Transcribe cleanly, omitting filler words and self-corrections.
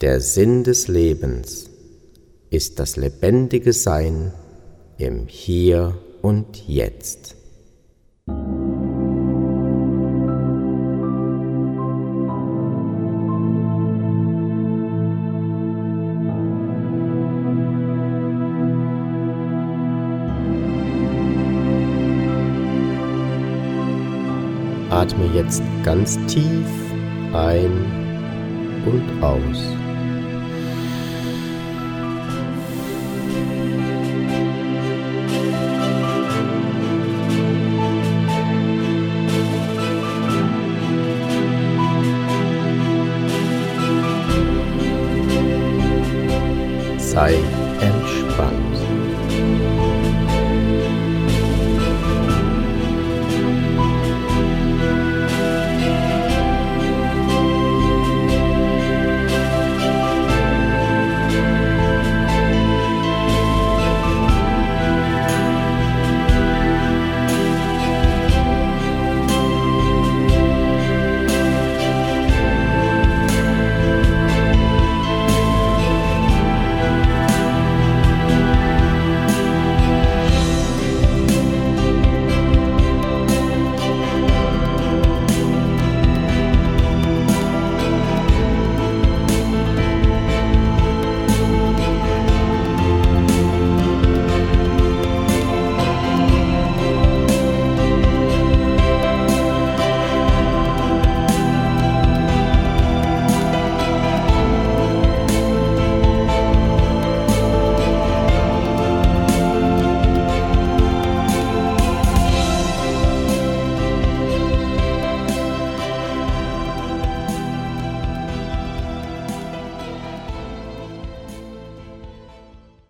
Der Sinn des Lebens ist das lebendige Sein im Hier und Jetzt. Atme jetzt ganz tief ein und aus. Sei entspannt.